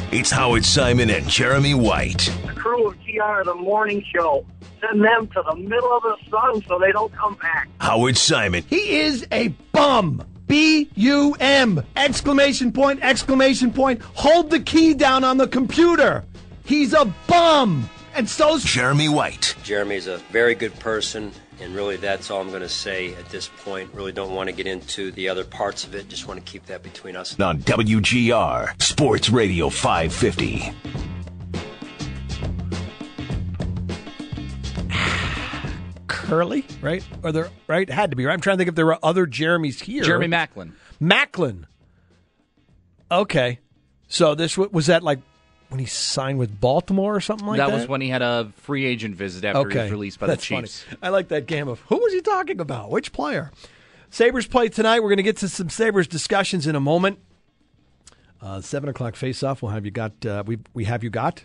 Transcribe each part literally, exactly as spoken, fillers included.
It's Howard Simon and Jeremy White. The crew of T R, the morning show, send them to the middle of the sun so they don't come back. Howard Simon. He is a bum. B U M. Exclamation point, exclamation point. Hold the key down on the computer. He's a bum. And so's Jeremy White. Jeremy's a very good person, and really that's all I'm going to say at this point. Really don't want to get into the other parts of it. Just want to keep that between us. On W G R, Sports Radio five fifty. Curly, right? Or there, right? Had to be, right? I'm trying to think if there were other Jeremys here. Jeremy Macklin. Macklin. Okay. So this was that like when he signed with Baltimore or something like that? That was when he had a free agent visit after okay. he was released by That's the Chiefs. Funny. I like that game of who was he talking about? Which player? Sabres play tonight. We're going to get to some Sabres discussions in a moment. Uh, Seven o'clock face-off. We'll have you got. Uh, we we have you got.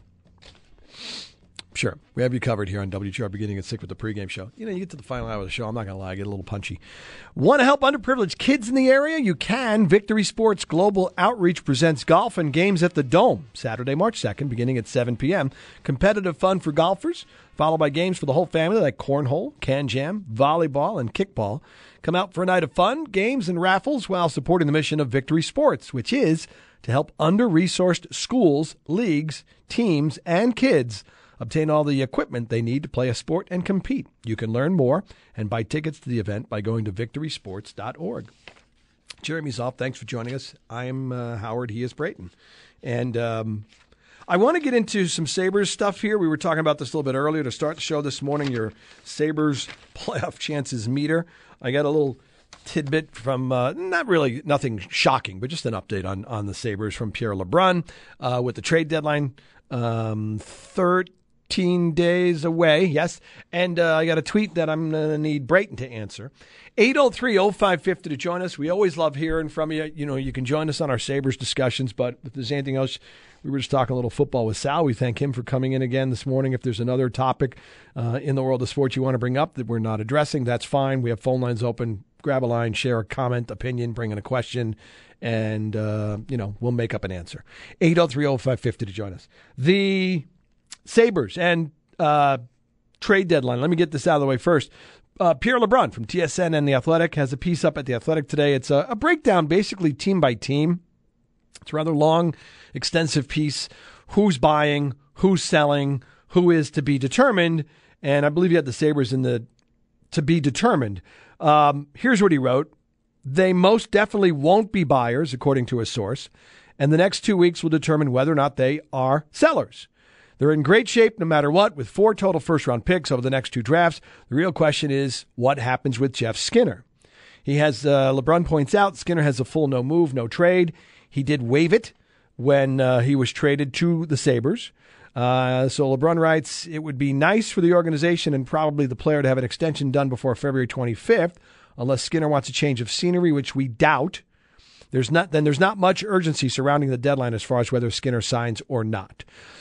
Sure. We have you covered here on W G R beginning at six with the pregame show. You know, you get to the final hour of the show, I'm not going to lie, I get a little punchy. Want to help underprivileged kids in the area? You can. Victory Sports Global Outreach presents golf and games at the Dome, Saturday, March second, beginning at seven p.m. Competitive fun for golfers, followed by games for the whole family like cornhole, can jam, volleyball, and kickball. Come out for a night of fun, games, and raffles while supporting the mission of Victory Sports, which is to help under-resourced schools, leagues, teams, and kids obtain all the equipment they need to play a sport and compete. You can learn more and buy tickets to the event by going to victory sports dot org. Jeremy's off. Thanks for joining us. I'm uh, Howard. He is Brayton. And um, I want to get into some Sabres stuff here. We were talking about this a little bit earlier to start the show this morning, your Sabres playoff chances meter. I got a little tidbit from, uh, not really, nothing shocking, but just an update on, on the Sabres from Pierre LeBrun uh, with the trade deadline. Um, thirteen days away, yes. And uh, I got a tweet that I'm going to need Brayton to answer. eight oh three oh five five oh to join us. We always love hearing from you. You know, you can join us on our Sabres discussions, but if there's anything else, we were just talking a little football with Sal. We thank him for coming in again this morning. If there's another topic uh, in the world of sports you want to bring up that we're not addressing, that's fine. We have phone lines open. Grab a line, share a comment, opinion, bring in a question, and, uh, you know, we'll make up an answer. eight oh three oh five five oh to join us. The Sabres and uh, trade deadline. Let me get this out of the way first. Uh, Pierre LeBrun from T S N and The Athletic has a piece up at The Athletic today. It's a, a breakdown, basically team by team. It's a rather long, extensive piece. Who's buying, who's selling, who is to be determined. And I believe you had the Sabres in the to be determined. Um, here's what he wrote. They most definitely won't be buyers, according to a source, and the next two weeks will determine whether or not they are sellers. They're in great shape no matter what, with four total first-round picks over the next two drafts. The real question is what happens with Jeff Skinner. He has, uh, LeBrun points out, Skinner has a full no move, no trade. He did waive it when uh, he was traded to the Sabres. Uh, so LeBrun writes, it would be nice for the organization and probably the player to have an extension done before February twenty-fifth, unless Skinner wants a change of scenery, which we doubt. There's not then there's not much urgency surrounding the deadline as far as whether Skinner signs or not.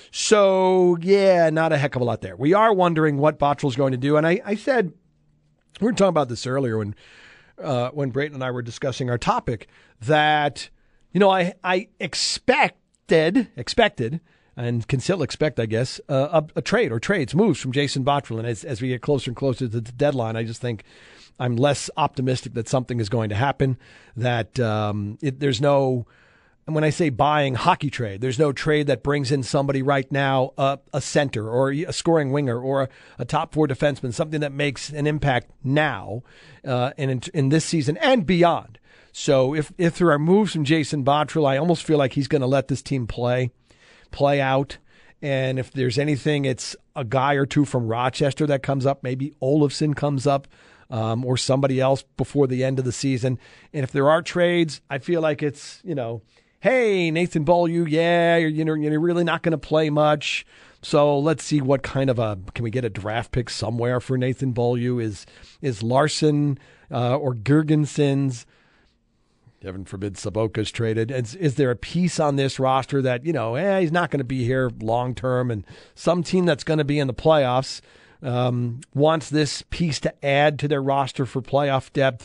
So, yeah, not a heck of a lot there. We are wondering what Bottrell's going to do. And I, I said, we were talking about this earlier when uh, when Brayton and I were discussing our topic, that, you know, I, I expected, expected, and can still expect, I guess, uh, a, a trade or trades, moves from Jason Bottrill. And as, as we get closer and closer to the deadline, I just think I'm less optimistic that something is going to happen, that um, it, there's no, and when I say buying hockey trade, there's no trade that brings in somebody right now, uh, a center or a scoring winger or a, a top four defenseman, something that makes an impact now uh, and in, in this season and beyond. So if, if there are moves from Jason Bottrill, I almost feel like he's going to let this team play. play out, and if there's anything, it's a guy or two from Rochester that comes up. Maybe Olofsson comes up, um, or somebody else before the end of the season. And if there are trades, I feel like it's, you know, hey, Nathan Beaulieu, yeah, you're, you know, you're really not going to play much. So let's see what kind of a, can we get a draft pick somewhere for Nathan Beaulieu? Is is Larson uh, or Girgensons? Heaven forbid Saboka's traded. Is, is there a piece on this roster that, you know, eh, he's not going to be here long term, and some team that's going to be in the playoffs um, wants this piece to add to their roster for playoff depth?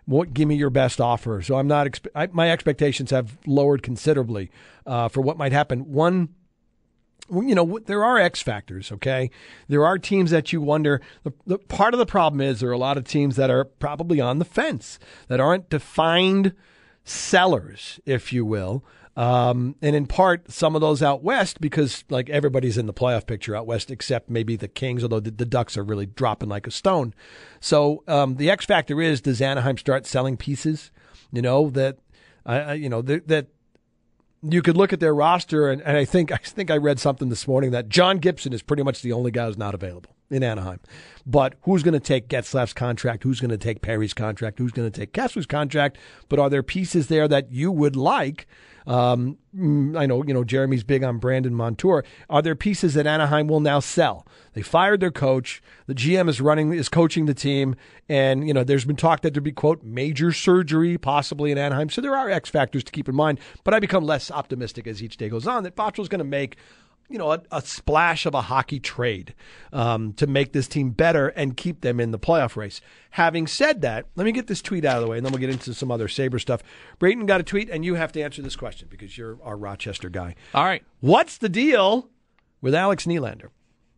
what, give me your best offer. So I'm not. Expe- I, my expectations have lowered considerably uh, for what might happen. One, you know, there are X factors. Okay, there are teams that you wonder. The, the part of the problem is there are a lot of teams that are probably on the fence, that aren't defined sellers, if you will. Um, and in part, some of those out west, because like everybody's in the playoff picture out west, except maybe the Kings, although the, the Ducks are really dropping like a stone. So um, the X factor is, does Anaheim start selling pieces? You know that, uh, you know th- that you could look at their roster, and, and I think I think I read something this morning that John Gibson is pretty much the only guy who's not available in Anaheim. But who's going to take Getzlaf's contract? Who's going to take Perry's contract? Who's going to take Kessler's contract? But are there pieces there that you would like? Um, I know, you know, Jeremy's big on Brandon Montour. Are there pieces that Anaheim will now sell? They fired their coach. The G M is running, is coaching the team. And, you know, there's been talk that there'd be, quote, major surgery possibly in Anaheim. So there are X factors to keep in mind. But I become less optimistic as each day goes on that Bottrell's going to make, you know, a, a splash of a hockey trade um, to make this team better and keep them in the playoff race. Having said that, let me get this tweet out of the way, and then we'll get into some other Sabre stuff. Brayton got a tweet, and you have to answer this question because you're our Rochester guy. All right. What's the deal with Alex Nylander?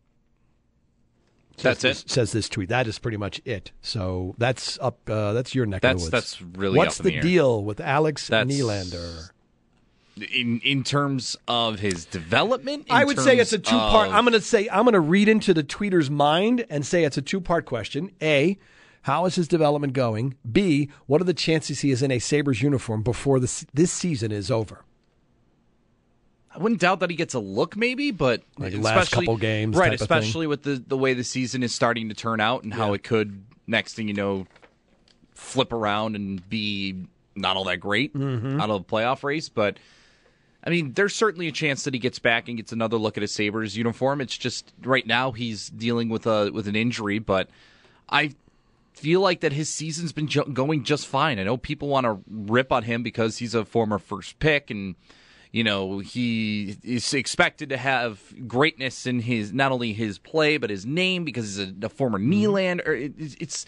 That's says, it. Says this tweet. That is pretty much it. So that's up. Uh, that's your neck That's of the woods. that's really What's up in the, the deal with Alex That's- Nylander? In in terms of his development, in I would say it's terms a two-part. of- I'm going to say I'm going to read into the tweeter's mind and say it's a two-part question. A, how is his development going? B, what are the chances he is in a Sabres uniform before this this season is over? I wouldn't doubt that he gets a look, maybe, but Like especially, last couple games, right? type of thing. Especially with the the way the season is starting to turn out and how Yeah. it could, next thing you know, flip around and be not all that great Mm-hmm. out of the playoff race, but. I mean, there's certainly a chance that he gets back and gets another look at his Sabres uniform. It's just right now he's dealing with a with an injury, but I feel like that his season's been ju- going just fine. I know people want to rip on him because he's a former first pick, and you know he is expected to have greatness in his not only his play but his name because he's a, a former Nylander. It, it's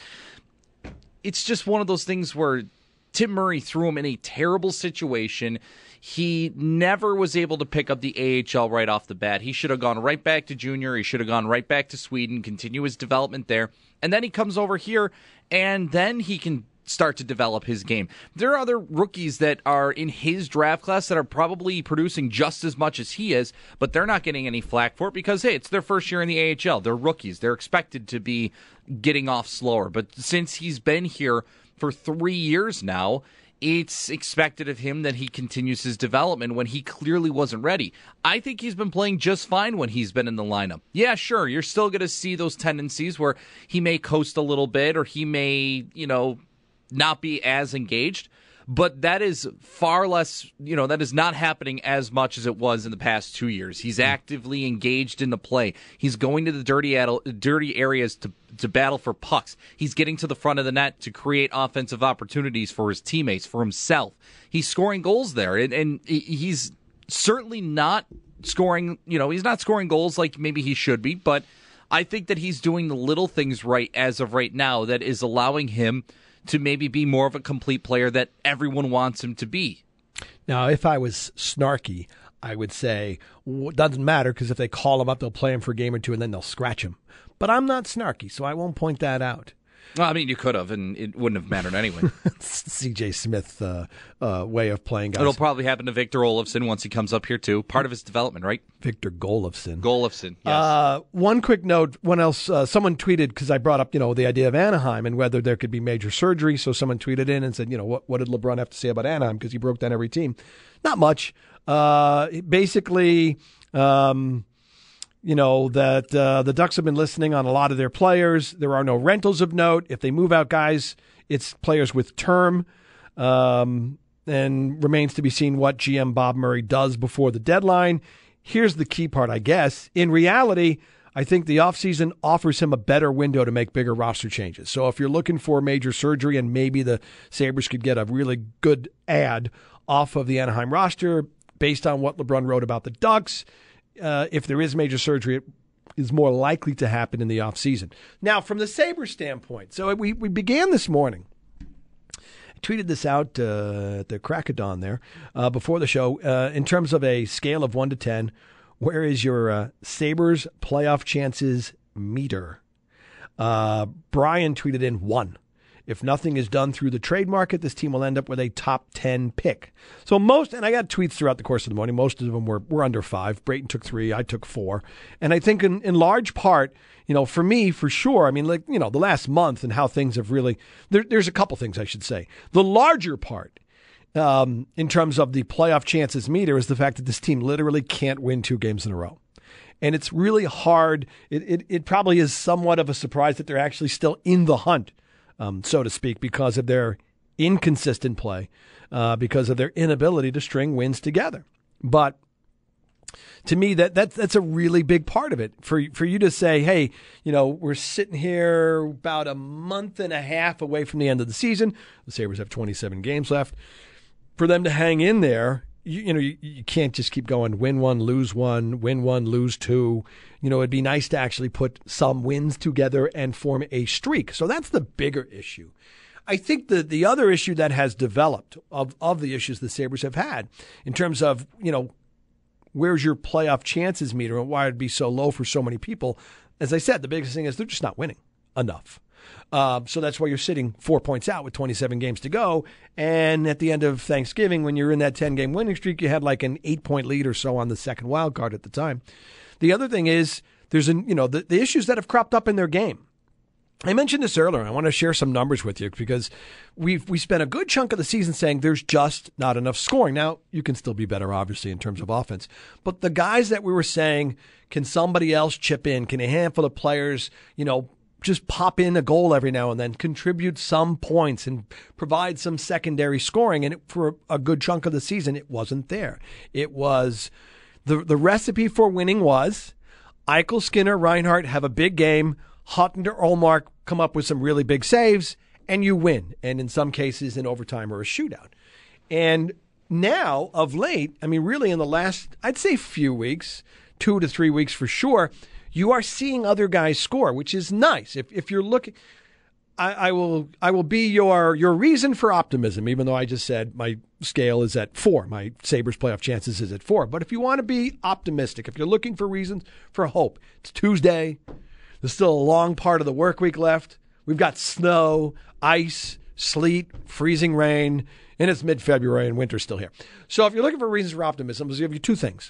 it's just one of those things where Tim Murray threw him in a terrible situation. He never was able to pick up the A H L right off the bat. He should have gone right back to junior. He should have gone right back to Sweden, continue his development there. And then he comes over here, and then he can start to develop his game. There are other rookies that are in his draft class that are probably producing just as much as he is, but they're not getting any flack for it because, hey, it's their first year in the A H L. They're rookies. They're expected to be getting off slower. But since he's been here for three years now, it's expected of him that he continues his development when he clearly wasn't ready. I think he's been playing just fine when he's been in the lineup. Yeah, sure, you're still going to see those tendencies where he may coast a little bit or he may, you know, not be as engaged. But that is far less, you know, that is not happening as much as it was in the past two years. He's actively engaged in the play. He's going to the dirty dirty areas to to battle for pucks. He's getting to the front of the net to create offensive opportunities for his teammates, for himself. He's scoring goals there, and, and he's certainly not scoring, you know, he's not scoring goals like maybe he should be, but I think that he's doing the little things right as of right now that is allowing him to maybe be more of a complete player that everyone wants him to be. Now, if I was snarky, I would say, well, it doesn't matter because if they call him up, they'll play him for a game or two and then they'll scratch him. But I'm not snarky, so I won't point that out. Well, I mean, you could have, and it wouldn't have mattered anyway. C J Smith uh, uh, way of playing, guys. It'll probably happen to Victor Olofsson once he comes up here, too. Part of his development, right? Victor Golofsson. Golofsson, yes. Uh, one quick note. One else, uh, someone tweeted, because I brought up, you know, the idea of Anaheim and whether there could be major surgery. So someone tweeted in and said, you know, what, what did LeBron have to say about Anaheim? Because he broke down every team. Not much. Uh, basically... Um, You know, that uh, the Ducks have been listening on a lot of their players. There are no rentals of note. If they move out guys, it's players with term. Um, and remains to be seen what G M Bob Murray does before the deadline. Here's the key part, I guess. In reality, I think the offseason offers him a better window to make bigger roster changes. So if you're looking for major surgery and maybe the Sabres could get a really good ad off of the Anaheim roster based on what LeBron wrote about the Ducks, Uh, if there is major surgery, it is more likely to happen in the offseason. Now, from the Sabres standpoint, so we, we began this morning tweeted this out uh, at the crack of dawn there uh, before the show. Uh, in terms of a scale of one to ten, where is your uh, Sabres playoff chances meter? Uh, Brian tweeted in one. If nothing is done through the trade market, this team will end up with a top ten pick. So most, and I got tweets throughout the course of the morning, most of them were, were under five. Brayton took three, I took four. And I think in, in large part, you know, for me, for sure, I mean, like, you know, the last month and how things have really, there, there's a couple things I should say. The larger part, um, in terms of the playoff chances meter, is the fact that this team literally can't win two games in a row. And it's really hard. It, it, it probably is somewhat of a surprise that they're actually still in the hunt. Um, so to speak, because of their inconsistent play, uh, because of their inability to string wins together. But to me, that, that that's a really big part of it. For for you to say, hey, you know, we're sitting here about a month and a half away from the end of the season. The Sabres have twenty-seven games left. For them to hang in there, you, you know, you, you can't just keep going win one, lose one, win one, lose two. You know, it'd be nice to actually put some wins together and form a streak. So that's the bigger issue. I think the the other issue that has developed of, of the issues the Sabres have had in terms of, you know, where's your playoff chances meter and why it'd be so low for so many people. As I said, the biggest thing is they're just not winning enough. Uh, so that's why you're sitting four points out with twenty-seven games to go. And at the end of Thanksgiving, when you're in that ten-game winning streak, you had like an eight-point lead or so on the second wild card at the time. The other thing is there's an, you know, the, the issues that have cropped up in their game. I mentioned this earlier. I want to share some numbers with you because we've we spent a good chunk of the season saying there's just not enough scoring. Now, you can still be better, obviously, in terms of offense. But the guys that we were saying, can somebody else chip in? Can a handful of players, you know, just pop in a goal every now and then, contribute some points and provide some secondary scoring? And it, for a good chunk of the season, it wasn't there. It was the the recipe for winning was Eichel, Skinner, Reinhart have a big game. Hutton or Ullmark come up with some really big saves, and you win. And in some cases, in overtime or a shootout. And now, of late, I mean, really in the last, I'd say few weeks, two to three weeks for sure, you are seeing other guys score, which is nice. If if you're looking, I, I will I will be your your reason for optimism, even though I just said my scale is at four. My Sabres playoff chances is at four. But if you want to be optimistic, if you're looking for reasons for hope, it's Tuesday. There's still a long part of the work week left. We've got snow, ice, sleet, freezing rain, and it's mid-February and winter's still here. So if you're looking for reasons for optimism, I'll give you two things.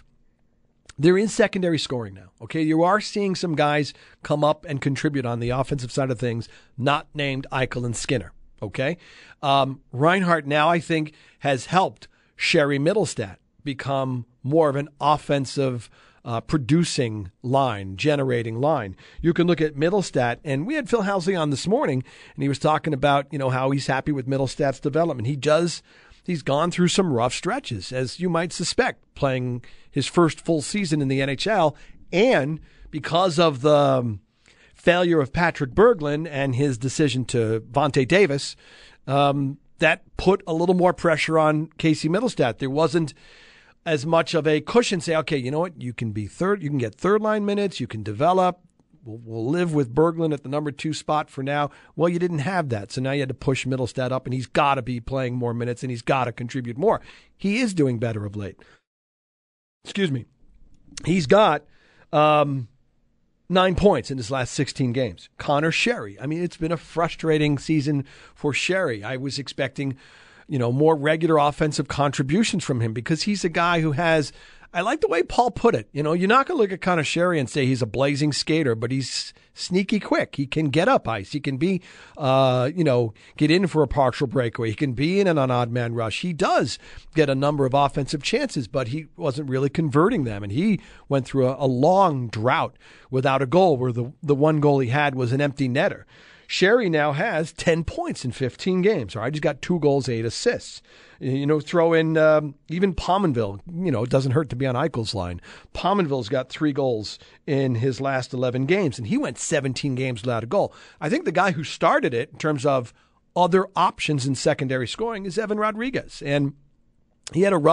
There is secondary scoring now, okay? You are seeing some guys come up and contribute on the offensive side of things, not named Eichel and Skinner, okay? Um, Reinhart now, I think, has helped Sherry Mittelstadt become more of an offensive uh, producing line, generating line. You can look at Mittelstadt, and we had Phil Housley on this morning, and he was talking about, you know, how he's happy with Mittelstadt's development. He does, he's gone through some rough stretches, as you might suspect, playing his first full season in the N H L, and because of the um, failure of Patrick Berglund and his decision to Vontae Davis, um, that put a little more pressure on Casey Mittelstadt. There wasn't as much of a cushion. Say, okay, you know what? You can be third. You can get third line minutes. You can develop. We'll, we'll live with Berglund at the number two spot for now. Well, you didn't have that, so now you had to push Mittelstadt up, and he's got to be playing more minutes, and he's got to contribute more. He is doing better of late. Excuse me. He's got um, nine points in his last sixteen games. Connor Sherry. I mean, it's been a frustrating season for Sherry. I was expecting, you know, more regular offensive contributions from him because he's a guy who has, I like the way Paul put it. You know, you're not going to look at Connor Sherry and say he's a blazing skater, but he's sneaky quick. He can get up ice. He can be, uh, you know, get in for a partial breakaway. He can be in an odd man rush. He does get a number of offensive chances, but he wasn't really converting them. And he went through a, a long drought without a goal where the, the one goal he had was an empty netter. Sherry now has ten points in fifteen games. All right, he's got two goals, eight assists. You know, throw in um, even Pominville. You know, it doesn't hurt to be on Eichel's line. Pominville's got three goals in his last eleven games, and he went seventeen games without a goal. I think the guy who started it in terms of other options in secondary scoring is Evan Rodriguez. And he had a rough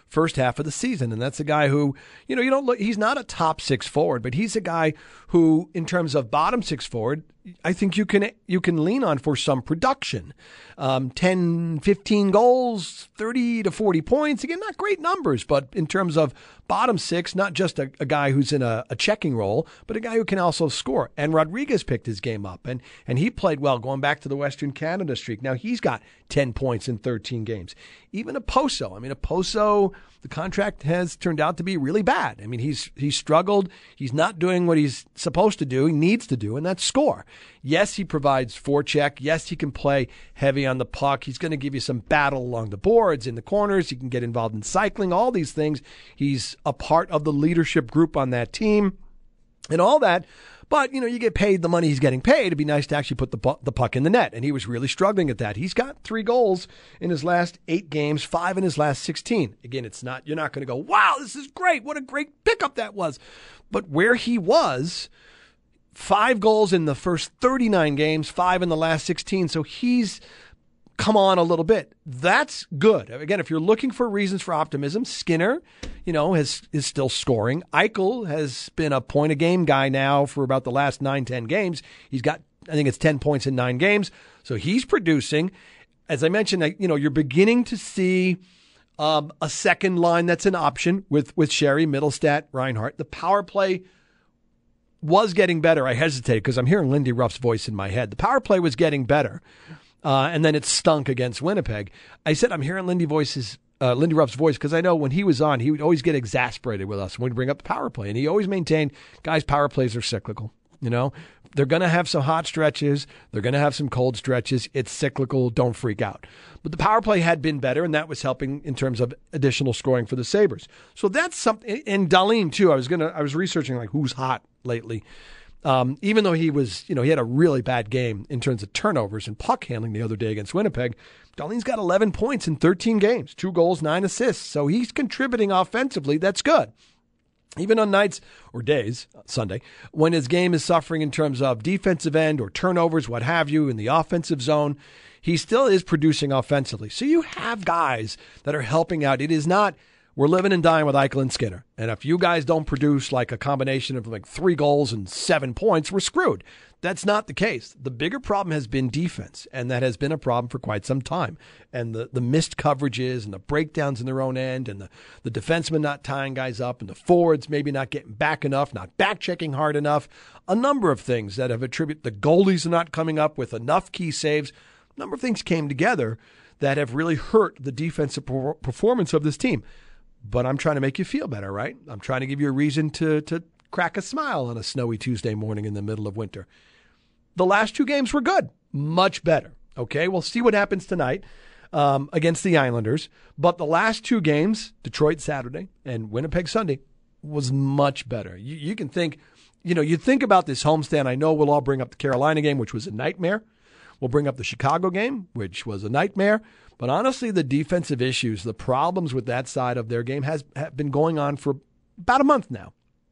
first half of the season. And that's a guy who, you know, you don't look, he's not a top six forward, but he's a guy who, in terms of bottom six forward, I think you can you can lean on for some production. Um, ten, fifteen goals, thirty to forty points. Again, not great numbers, but in terms of bottom six, not just a, a guy who's in a, a checking role, but a guy who can also score. And Rodriguez picked his game up, and, and he played well going back to the Western Canada streak. Now he's got ten points in thirteen games. Even Oposo. I mean, Oposo, the contract has turned out to be really bad. I mean, he's he's struggled. He's not doing what he's supposed to do, he needs to do, and that's score. Yes, he provides forecheck. Yes, he can play heavy on the puck. He's going to give you some battle along the boards, in the corners. He can get involved in cycling, all these things. He's a part of the leadership group on that team and all that. But, you know, you get paid the money he's getting paid. It'd be nice to actually put the, pu- the puck in the net. And he was really struggling at that. He's got three goals in his last eight games, five in his last sixteen. Again, it's not, you're not going to go, wow, this is great. What a great pickup that was. But where he was, five goals in the first thirty-nine games, five in the last sixteen. So he's come on a little bit. That's good. Again, if you're looking for reasons for optimism, Skinner, you know, has is still scoring. Eichel has been a point a game guy now for about the last nine, ten games. He's got, I think it's ten points in nine games. So he's producing. As I mentioned, you know, you're beginning to see um, a second line that's an option with, with Sherry, Middlestat, Reinhart. The power play was getting better. I hesitate because I'm hearing Lindy Ruff's voice in my head. The power play was getting better. Uh, and then it stunk against Winnipeg. I said I'm hearing Lindy voices, uh, Lindy Ruff's voice because I know when he was on, he would always get exasperated with us when we'd bring up the power play. And he always maintained, guys, power plays are cyclical. You know, they're going to have some hot stretches. They're going to have some cold stretches. It's cyclical. Don't freak out. But the power play had been better, and that was helping in terms of additional scoring for the Sabres. So that's something. And Dahlin, too. I was going to, I was researching like who's hot lately. Um, even though he was, you know, he had a really bad game in terms of turnovers and puck handling the other day against Winnipeg, Dahlin's got eleven points in thirteen games, two goals, nine assists. So he's contributing offensively. That's good. Even on nights or days, Sunday, when his game is suffering in terms of defensive end or turnovers, what have you, in the offensive zone, he still is producing offensively. So you have guys that are helping out. It is not, we're living and dying with Eichel and Skinner. And if you guys don't produce like a combination of like three goals and seven points, we're screwed. That's not the case. The bigger problem has been defense, and that has been a problem for quite some time. And the, the missed coverages and the breakdowns in their own end and the, the defensemen not tying guys up and the forwards maybe not getting back enough, not back-checking hard enough. A number of things that have attributed the goalies not coming up with enough key saves. A number of things came together that have really hurt the defensive performance of this team. But I'm trying to make you feel better, right? I'm trying to give you a reason to to crack a smile on a snowy Tuesday morning in the middle of winter. The last two games were good, much better. Okay, we'll see what happens tonight um, against the Islanders. But the last two games, Detroit Saturday and Winnipeg Sunday, was much better. You, you can think, you know, you think about this homestand. I know we'll all bring up the Carolina game, which was a nightmare. We'll bring up the Chicago game, which was a nightmare. But honestly, the defensive issues, the problems with that side of their game has have been going on for about a month now.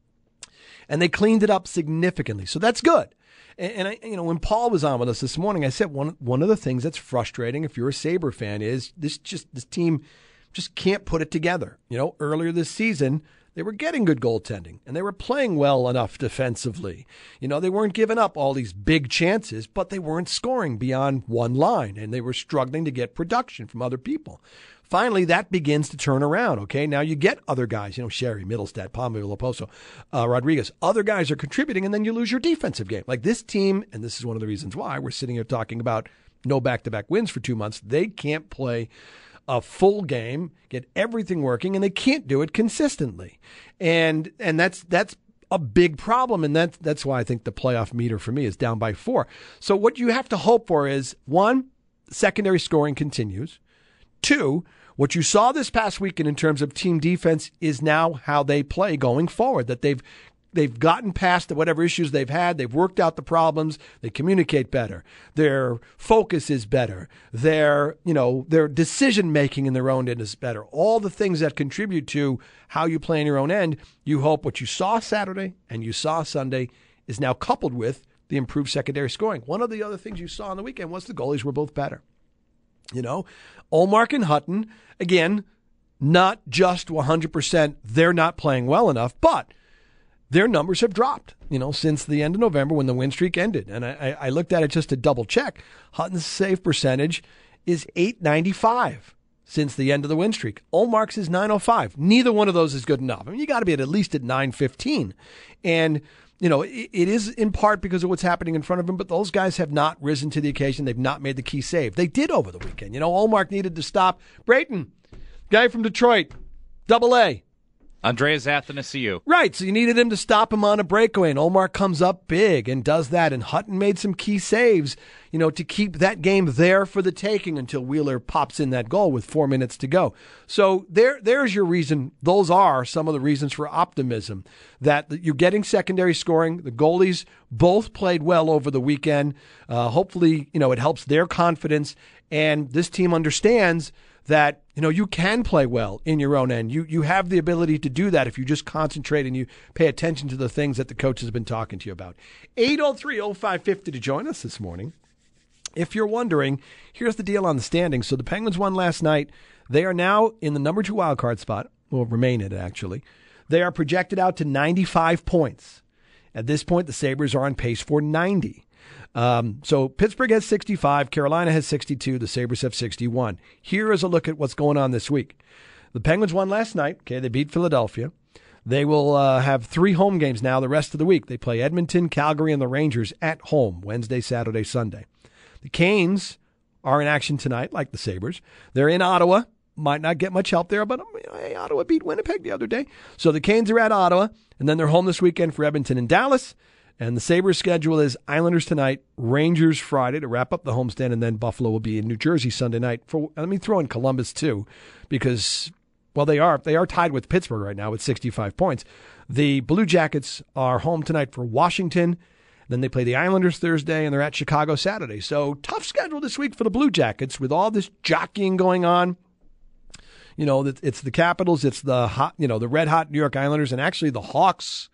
And they cleaned it up significantly. So that's good. And, and I, you know, when Paul was on with us this morning, I said one one of the things that's frustrating if you're a Sabre fan is this just this team just can't put it together. You know, earlier this season, they were getting good goaltending, and they were playing well enough defensively. You know, they weren't giving up all these big chances, but they weren't scoring beyond one line, and they were struggling to get production from other people. Finally, that begins to turn around, okay? Now you get other guys, you know, Sherry, Middlestat, Palmville, Oposo, uh, Rodriguez. Other guys are contributing, and then you lose your defensive game. Like this team, and this is one of the reasons why we're sitting here talking about no back-to-back wins for two months. They can't play a full game, get everything working, and they can't do it consistently. And and that's that's a big problem, and that's, that's why I think the playoff meter for me is down by four. So what you have to hope for is, one, secondary scoring continues. Two, what you saw this past weekend in terms of team defense is now how they play going forward, that they've They've gotten past whatever issues they've had. They've worked out the problems. They communicate better. Their focus is better. Their, you know, their decision making in their own end is better. All the things that contribute to how you play in your own end. You hope what you saw Saturday and you saw Sunday is now coupled with the improved secondary scoring. One of the other things you saw on the weekend was the goalies were both better. You know, Ullmark and Hutton, again, not just one hundred percent they're not playing well enough, but their numbers have dropped, you know, since the end of November when the win streak ended. And I, I looked at it just to double check. Hutton's save percentage is eight ninety-five since the end of the win streak. Olmark's is nine oh five. Neither one of those is good enough. I mean, you got to be at, at least at nine fifteen. And, you know, it, it is in part because of what's happening in front of them, but those guys have not risen to the occasion. They've not made the key save. They did over the weekend. You know, Olmark needed to stop Brayton, guy from Detroit, double A. Andreas Athanasiou. Right, so you needed him to stop him on a breakaway, and Olmark comes up big and does that, and Hutton made some key saves, you know, to keep that game there for the taking until Wheeler pops in that goal with four minutes to go. So there, there's your reason. Those are some of the reasons for optimism, that you're getting secondary scoring. The goalies both played well over the weekend. Uh, hopefully, you know, it helps their confidence, and this team understands that, you know, you can play well in your own end. You you have the ability to do that if you just concentrate and you pay attention to the things that the coach has been talking to you about. eight oh three oh five fifty to join us this morning. If you're wondering, here's the deal on the standings. So the Penguins won last night. They are now in the number two wildcard spot. Will remain in it, actually. They are projected out to ninety-five points. At this point, the Sabres are on pace for ninety. Um, so Pittsburgh has sixty-five, Carolina has sixty-two, the Sabres have sixty-one. Here is a look at what's going on this week. The Penguins won last night. Okay, they beat Philadelphia. They will uh, have three home games now the rest of the week. They play Edmonton, Calgary, and the Rangers at home Wednesday, Saturday, Sunday. The Canes are in action tonight, like the Sabres. They're in Ottawa. Might not get much help there, but you know, hey, Ottawa beat Winnipeg the other day. So the Canes are at Ottawa, and then they're home this weekend for Edmonton and Dallas. And the Sabres' schedule is Islanders tonight, Rangers Friday to wrap up the homestand, and then Buffalo will be in New Jersey Sunday night. For let me throw in Columbus too, because well they are they are tied with Pittsburgh right now with sixty-five points. The Blue Jackets are home tonight for Washington. Then they play the Islanders Thursday, and they're at Chicago Saturday. So tough schedule this week for the Blue Jackets with all this jockeying going on. You know, it's the Capitals, it's the hot, you know, the red hot New York Islanders, and actually the Hawks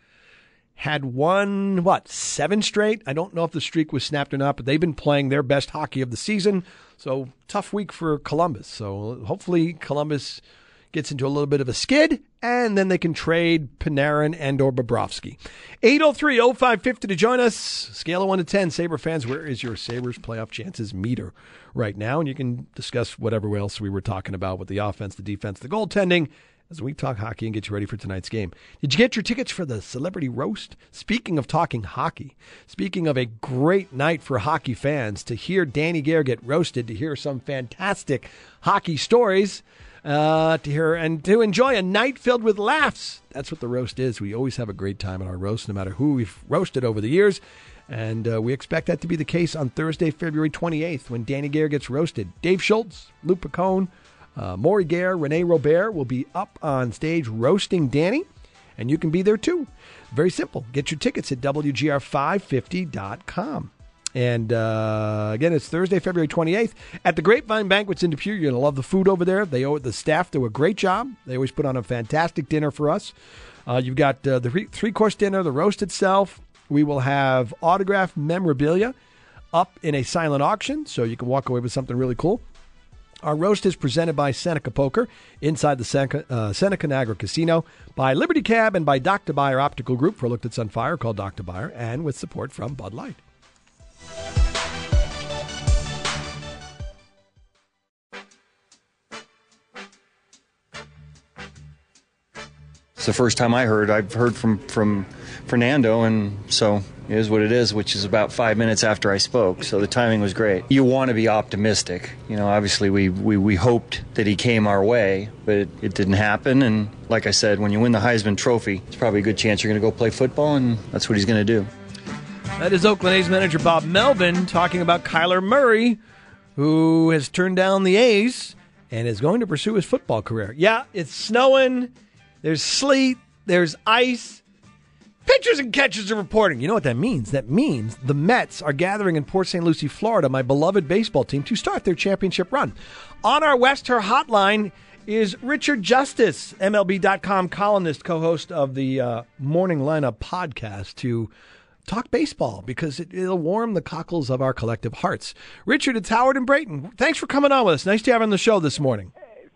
had won, what, seven straight? I don't know if the streak was snapped or not, but they've been playing their best hockey of the season. So tough week for Columbus. So hopefully Columbus gets into a little bit of a skid, and then they can trade Panarin and or Bobrovsky. eight oh three oh five fifty to join us. Scale of one to ten. Sabre fans, where is your Sabres playoff chances meter right now? And you can discuss whatever else we were talking about with the offense, the defense, the goaltending, as we talk hockey and get you ready for tonight's game. Did you get your tickets for the Celebrity Roast? Speaking of talking hockey, speaking of a great night for hockey fans, to hear Danny Gare get roasted, to hear some fantastic hockey stories, uh, to hear and to enjoy a night filled with laughs. That's what the roast is. We always have a great time at our roast, no matter who we've roasted over the years. And uh, we expect that to be the case on Thursday, February twenty-eighth, when Danny Gare gets roasted. Dave Schultz, Lou Picone, Uh, Maury Gare, Rene Robert will be up on stage roasting Danny, and you can be there too. Very simple. Get your tickets at W G R five fifty dot com. And uh, again, it's Thursday, February twenty-eighth at the Grapevine Banquets in Depew. You're going to love the food over there. They owe, the staff do a great job. They always put on a fantastic dinner for us. Uh, you've got uh, the three-course dinner, the roast itself. We will have autographed memorabilia up in a silent auction, so you can walk away with something really cool. Our roast is presented by Seneca Poker inside the Seneca, uh, Seneca Niagara Casino, by Liberty Cab, and by Doctor Byer Optical Group. For a look that's on fire, call Doctor Byer, and with support from Bud Light. It's the first time I heard. I've heard from, from Fernando, and so it is what it is, which is about five minutes after I spoke, so the timing was great. You want to be optimistic. You know, obviously we, we, we hoped that he came our way, but it, it didn't happen, and like I said, when you win the Heisman Trophy, it's probably a good chance you're going to go play football, and that's what he's going to do. That is Oakland A's manager Bob Melvin talking about Kyler Murray, who has turned down the A's and is going to pursue his football career. Yeah, it's snowing. There's sleet, there's ice. Pitchers and catchers are reporting. You know what that means? That means the Mets are gathering in Port Saint Lucie, Florida, my beloved baseball team, to start their championship run. On our West Her hotline is Richard Justice, M L B dot com columnist, co-host of the uh, Morning Lineup podcast, to talk baseball because it, it'll warm the cockles of our collective hearts. Richard, it's Howard and Brayton. Thanks for coming on with us. Nice to have you on the show this morning.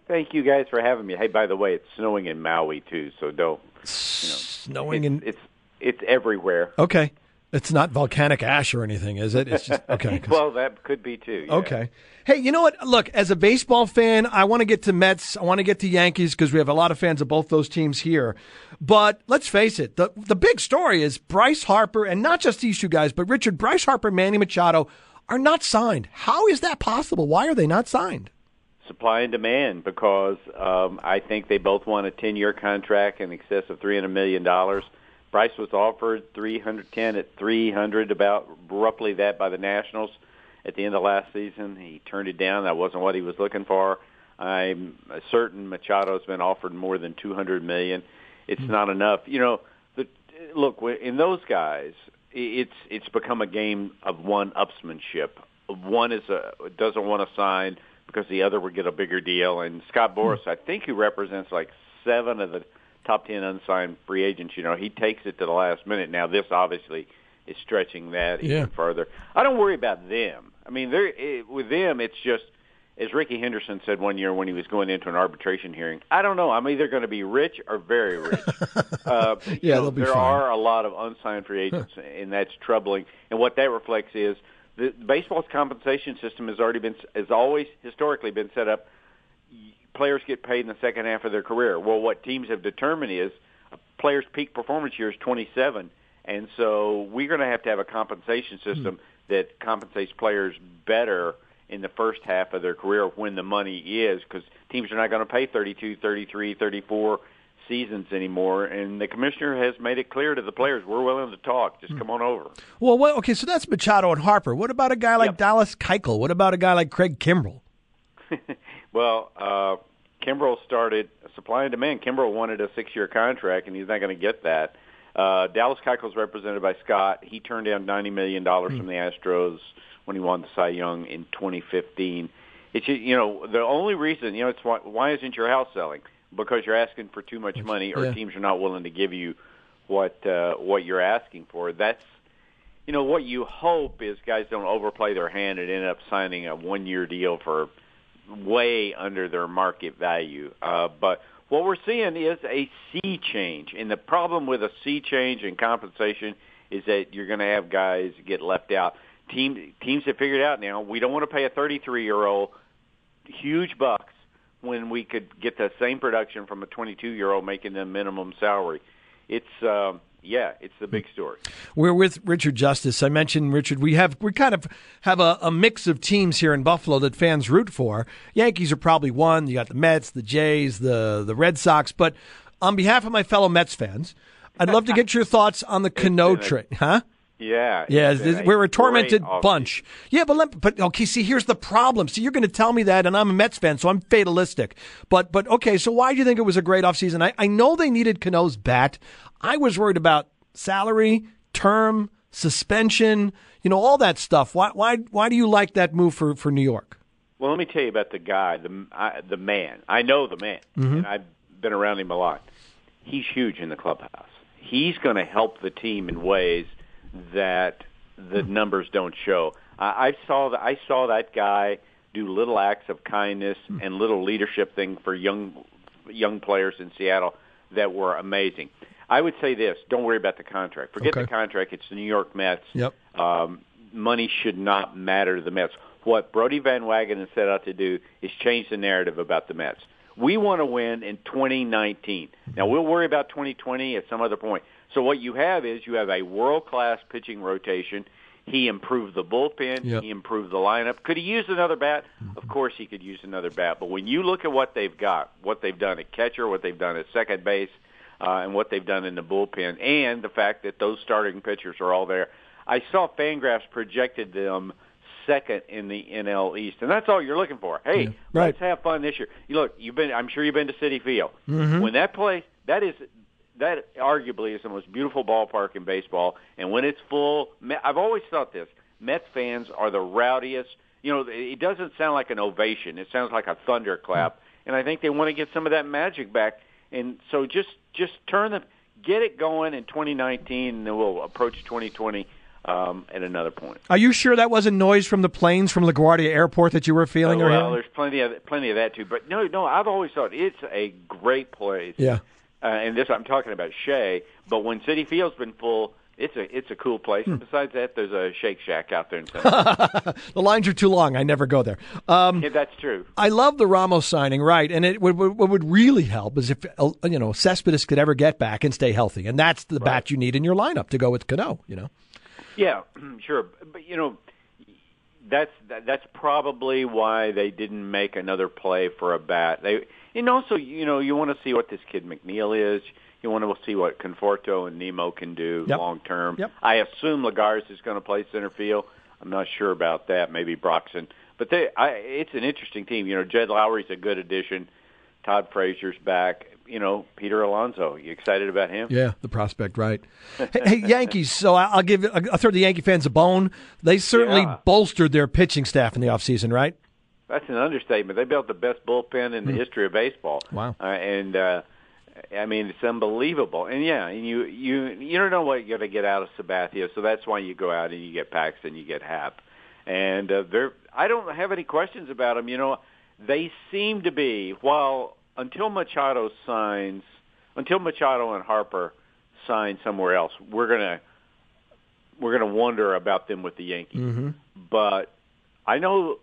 Thank you guys for having me. Hey, by the way, it's snowing in Maui too, so don't. You know, snowing it's, in it's it's everywhere. Okay, it's not volcanic ash or anything, is it? It's just okay. Well, that could be too. Yeah. Okay. Hey, you know what? Look, as a baseball fan, I want to get to Mets. I want to get to Yankees because we have a lot of fans of both those teams here. But let's face it, the the big story is Bryce Harper, and not just these two guys, but Richard, Bryce Harper, Manny Machado are not signed. How is that possible? Why are they not signed? Supply and demand, because um, I think they both want a ten-year contract in excess of three hundred million dollars. Bryce was offered three hundred ten at three hundred, about roughly that by the Nationals at the end of last season. He turned it down. That wasn't what he was looking for. I'm certain Machado's been offered more than two hundred million dollars. It's mm-hmm. not enough. You know, the, look, in those guys, it's it's become a game of one-upsmanship. One is a, doesn't want to sign because the other would get a bigger deal. And Scott Boras, I think he represents like seven of the top ten unsigned free agents. You know, he takes it to the last minute. Now, this obviously is stretching that even yeah. further. I don't worry about them. I mean, they're, it, with them, it's just, as Ricky Henderson said one year when he was going into an arbitration hearing, I don't know. I'm either going to be rich or very rich. uh, yeah, so they'll be there fine. are a lot of unsigned free agents, and that's troubling. And what that reflects is the baseball's compensation system has already been, has always historically been set up. Players get paid in the second half of their career. Well, what teams have determined is a player's peak performance year is twenty-seven, and so we're going to have to have a compensation system mm. that compensates players better in the first half of their career when the money is, because teams are not going to pay thirty-two, thirty-three, thirty-four seasons anymore, and the commissioner has made it clear to the players, we're willing to talk. Just come on over. Well, what, okay, so that's Machado and Harper. What about a guy like yep. Dallas Keuchel? What about a guy like Craig Kimbrell? Well, uh, Kimbrell started supply and demand. Kimbrell wanted a six-year contract, and he's not going to get that. Uh, Dallas Keuchel is represented by Scott. He turned down ninety million dollars mm. from the Astros when he won the Cy Young in twenty fifteen. It's, you know, the only reason, you know, it's why, why isn't your house selling? Because you're asking for too much money, or yeah. teams are not willing to give you what uh, what you're asking for. That's, you know, what you hope is guys don't overplay their hand and end up signing a one-year deal for way under their market value. Uh, but what we're seeing is a sea change, and the problem with a sea change in compensation is that you're going to have guys get left out. Team, teams have figured out now we don't want to pay a thirty-three-year-old huge bucks when we could get the same production from a twenty-two-year-old making the minimum salary. It's um, yeah, it's the big story. We're with Richard Justice. I mentioned, Richard, we have we kind of have a, a mix of teams here in Buffalo that fans root for. Yankees are probably one. You got the Mets, the Jays, the the Red Sox. But on behalf of my fellow Mets fans, I'd love to get your thoughts on the Cano trade, huh? Yeah, yeah, we're a tormented bunch. Yeah, but let, but okay. See, here's the problem. See, you're going to tell me that, and I'm a Mets fan, so I'm fatalistic. But but okay, so why do you think it was a great offseason? I I know they needed Cano's bat. I was worried about salary, term, suspension, you know, all that stuff. Why why why do you like that move for, for New York? Well, let me tell you about the guy, the I, the man. I know the man, mm-hmm. and I've been around him a lot. He's huge in the clubhouse. He's going to help the team in ways that the numbers don't show. I, I saw that. I saw that guy do little acts of kindness and little leadership thing for young young players in Seattle that were amazing. I would say this: don't worry about the contract. Forget okay. the contract. It's the New York Mets. Yep. Um, money should not matter to the Mets. What Brody Van Wagenen set out to do is change the narrative about the Mets. We want to win in twenty nineteen. Now, we'll worry about twenty twenty at some other point. So what you have is you have a world-class pitching rotation. He improved the bullpen. Yep. He improved the lineup. Could he use another bat? Of course he could use another bat. But when you look at what they've got, what they've done at catcher, what they've done at second base, uh, and what they've done in the bullpen, and the fact that those starting pitchers are all there, I saw Fangraphs projected them second in the N L East, and that's all you're looking for. Hey, yeah, right. let's have fun this year. You look, you've been. I'm sure you've been to Citi Field. Mm-hmm. When that place, that is, that arguably is the most beautiful ballpark in baseball. And when it's full, I've always thought this: Mets fans are the rowdiest. You know, it doesn't sound like an ovation; it sounds like a thunderclap. Mm-hmm. And I think they want to get some of that magic back. And so just just turn them, get it going in twenty nineteen, and then we'll approach twenty twenty. um, at another point. Are you sure that wasn't noise from the planes from LaGuardia Airport that you were feeling? Oh, or well, hearing? there's plenty of plenty of that too. But no, no, I've always thought it's a great place. Yeah. Uh, and this I'm talking about Shea. But when Citi Field's been full, it's a it's a cool place. And besides that, there's a Shake Shack out there in San The lines are too long. I never go there. Um, yeah, that's true. I love the Ramos signing, right? And it would, what would really help is if uh, you know Cespedes could ever get back and stay healthy, and that's the Right. bat you need in your lineup to go with Cano. You know. Yeah, sure. But you know, that's that's probably why they didn't make another play for a bat. They and also you know you want to see what this kid McNeil is. You want to see what Conforto and Nemo can do Yep. long term. Yep. I assume Lagares is going to play center field. I'm not sure about that. Maybe Broxton. But they, I, it's an interesting team. You know, Jed Lowry's a good addition. Todd Frazier's back. You know, Peter Alonso. You excited about him? Yeah, the prospect, right? hey, hey, Yankees. So I- I'll give I'll throw the Yankee fans a bone. They certainly Yeah. bolstered their pitching staff in the offseason, right? That's an understatement. They built the best bullpen in the history of baseball. Wow. Uh, and uh, I mean, it's unbelievable. And yeah, and you you you don't know what you're going to get out of Sabathia, so that's why you go out and you get Paxton, you get Happ, and uh, they're. I don't have any questions about them. You know, they seem to be while until Machado signs, until Machado and Harper sign somewhere else, we're gonna we're gonna wonder about them with the Yankees. Mm-hmm. But I know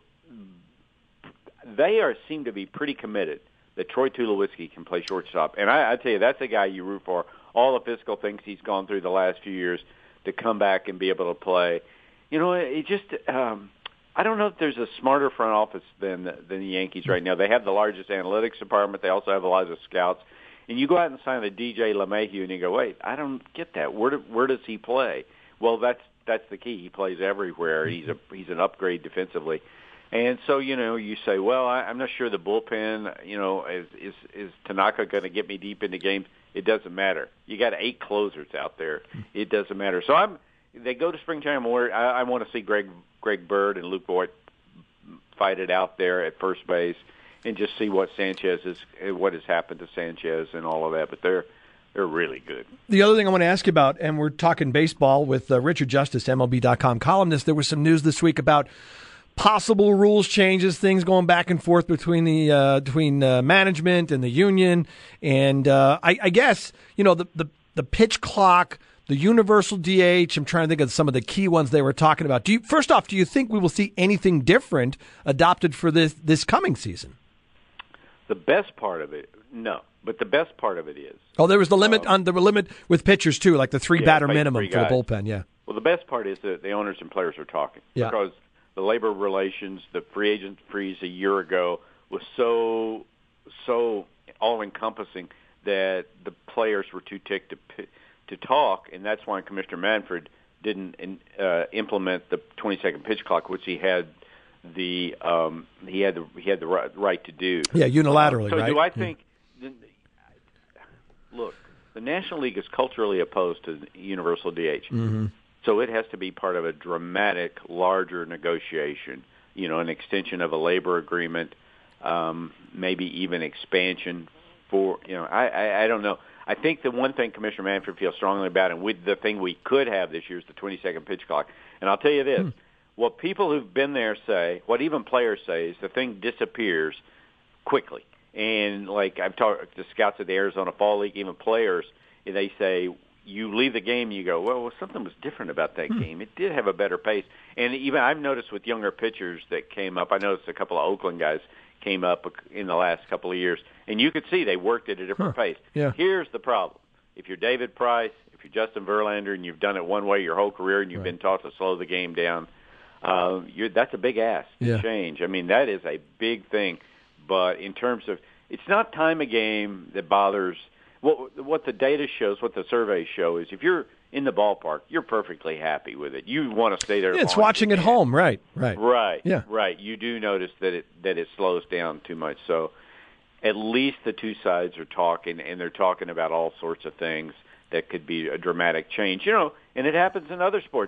they are seem to be pretty committed that Troy Tulowitzki can play shortstop. And I, I tell you, that's a guy you root for. All the physical things he's gone through the last few years to come back and be able to play. You know, it just um, I don't know if there's a smarter front office than than the Yankees right now. They have the largest analytics department. They also have a lot of scouts. And you go out and sign a D J LeMahieu, and you go, wait, I don't get that. Where do, where does he play? Well, that's that's the key. He plays everywhere. He's a he's an upgrade defensively. And so, you know, you say, well, I, I'm not sure the bullpen, you know, is is, is Tanaka going to get me deep into games? It doesn't matter. You got eight closers out there. It doesn't matter. So I'm. They go to spring training. I, I want to see Greg Greg Bird and Luke Voigt fight it out there at first base, and just see what Sanchez is, what has happened to Sanchez and all of that. But they're they're really good. The other thing I want to ask you about, and we're talking baseball with uh, Richard Justice, M L B dot com columnist. There was some news this week about possible rules changes, things going back and forth between the uh, between uh, management and the union, and uh, I, I guess you know the, the the pitch clock, the universal D H. I'm trying to think of some of the key ones they were talking about. Do you, first off, do you think we will see anything different adopted for this this coming season? The best part of it, no, but the best part of it is. Oh, there was the limit um, on the limit with pitchers too, like the three yeah, batter like minimum three for the guys. bullpen. Yeah. Well, the best part is that the owners and players are talking Yeah. because the labor relations, the free agent freeze a year ago was so so all encompassing that the players were too ticked to p- to talk, and that's why Commissioner Manfred didn't uh, implement the twenty second pitch clock, which he had the um, he had the he had the right, right to do. Yeah, unilaterally. Um, so right? do I think? The, look, the National League is culturally opposed to universal D H. Mm-hmm. So it has to be part of a dramatic, larger negotiation, you know, an extension of a labor agreement, um, maybe even expansion for, you know, I, I, I don't know. I think the one thing Commissioner Manfred feels strongly about, and with the thing we could have this year, is the twenty second pitch clock. And I'll tell you this, hmm. what people who've been there say, what even players say, is the thing disappears quickly. And, like, I've talked to scouts at the Arizona Fall League, even players, and they say, you leave the game, you go, well, well something was different about that hmm. game. It did have a better pace. And even I've noticed with younger pitchers that came up, I noticed a couple of Oakland guys came up in the last couple of years, and you could see they worked at a different huh. pace. Yeah. Here's the problem. If you're David Price, if you're Justin Verlander, and you've done it one way your whole career and you've right. been taught to slow the game down, uh, you're, that's a big ask to yeah. change. I mean, that is a big thing. But in terms of, it's not time of game that bothers. What, what the data shows, what the surveys show, is if you're in the ballpark, you're perfectly happy with it. You want to stay there. Yeah, it's watching at home, right? Right. Right. Yeah. Right. You do notice that it that it slows down too much. So at least the two sides are talking, and they're talking about all sorts of things that could be a dramatic change. You know, and it happens in other sports.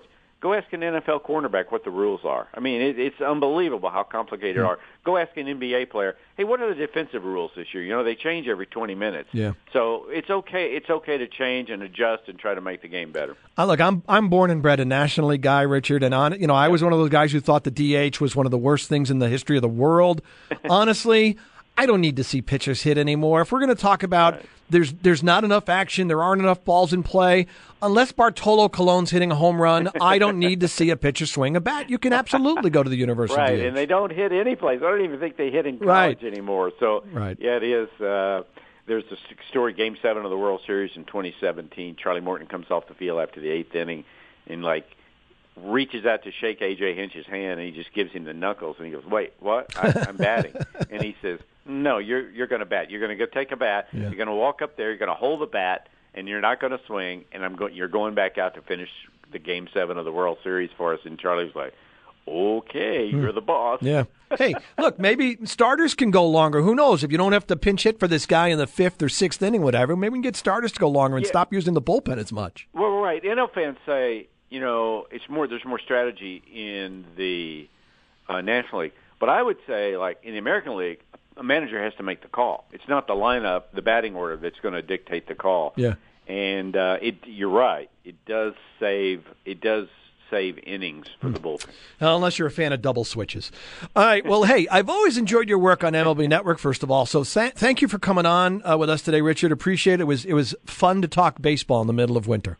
Go ask an N F L cornerback what the rules are. I mean, it, it's unbelievable how complicated mm. they are. Go ask an N B A player, hey, what are the defensive rules this year? You know, they change every twenty minutes. Yeah. So it's okay. It's okay to change and adjust and try to make the game better. Uh, look, I'm I'm born and bred a National League guy, Richard, and on you know I was one of those guys who thought the D H was one of the worst things in the history of the world. Honestly, I don't need to see pitchers hit anymore. If we're going to talk about right. there's there's not enough action, there aren't enough balls in play. Unless Bartolo Colon's hitting a home run, I don't need to see a pitcher swing a bat. You can absolutely go to the Universal right, D H. And they don't hit any place. I don't even think they hit in college right. anymore. So, right. yeah, it is. Uh, there's a story, Game seven of the World Series in twenty seventeen. Charlie Morton comes off the field after the eighth inning and, like, reaches out to shake A J Hinch's hand, and he just gives him the knuckles. And he goes, wait, what? I, I'm batting. And he says, no, you're you're going to bat. You're going to go take a bat. Yeah. You're going to walk up there. You're going to hold the bat, and you're not going to swing. And I'm going. You're going back out to finish the Game Seven of the World Series for us. And Charlie's like, okay, you're the boss. Yeah. Hey, look, maybe starters can go longer. Who knows? If you don't have to pinch hit for this guy in the fifth or sixth inning, whatever, maybe we can get starters to go longer and yeah. stop using the bullpen as much. Well, right. N F L fans say, you know, it's more. There's more strategy in the uh, National League. But I would say, like in the American League, a manager has to make the call. It's not the lineup, the batting order that's going to dictate the call. Yeah. And uh, it, you're right. It does save. It does save innings for the bullpen. Well, unless you're a fan of double switches. All right. Well, hey, I've always enjoyed your work on M L B Network. First of all, so sa- thank you for coming on uh, with us today, Richard. Appreciate it. It was it was fun to talk baseball in the middle of winter.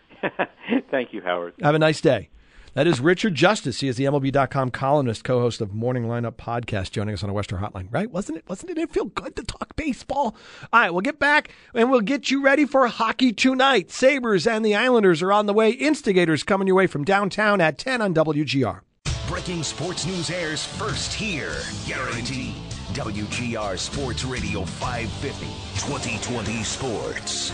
Thank you, Howard. Have a nice day. That is Richard Justice. He is the M L B dot com columnist, co-host of Morning Lineup podcast, joining us on a Western Hotline. Right? Wasn't it? Wasn't it? It feel good to talk baseball. All right, we'll get back and we'll get you ready for hockey tonight. Sabres and the Islanders are on the way. Instigators coming your way from downtown at ten on W G R. Breaking sports news airs first here. Guaranteed. W G R Sports Radio five fifty. twenty twenty Sports.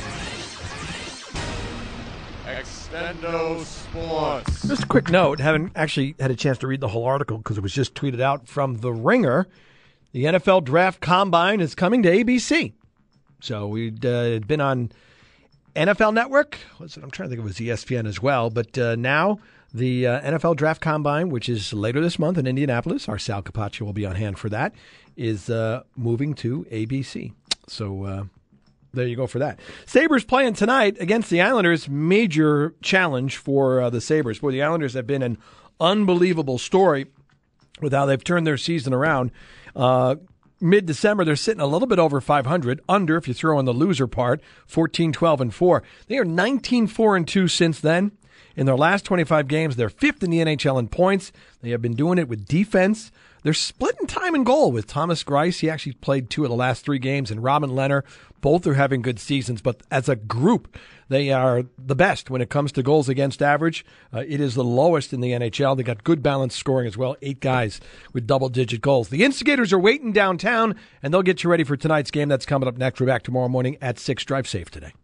Extendo Sports. Just a quick note, haven't actually had a chance to read the whole article because it was just tweeted out from The Ringer. The N F L Draft Combine is coming to A B C. So we'd uh, been on N F L Network. What's it? I'm trying to think it was E S P N as well. But uh, now the uh, N F L Draft Combine, which is later this month in Indianapolis, our Sal Capaccio will be on hand for that, is uh, moving to A B C. So uh, there you go for that. Sabres playing tonight against the Islanders. Major challenge for uh, the Sabres. Boy, the Islanders have been an unbelievable story with how they've turned their season around. Uh, mid-December, they're sitting a little bit over five hundred, under if you throw in the loser part, fourteen, twelve, and four. They are nineteen, four, and two since then. In their last twenty-five games, they're fifth in the N H L in points. They have been doing it with defense. They're splitting time and goal with Thomas Greiss. He actually played two of the last three games, and Robin Lehner. Both are having good seasons, but as a group, they are the best when it comes to goals against average. Uh, it is the lowest in the N H L. They got good balanced scoring as well, eight guys with double-digit goals. The Instigators are waiting downtown, and they'll get you ready for tonight's game. That's coming up next. We're back tomorrow morning at six. Drive safe today.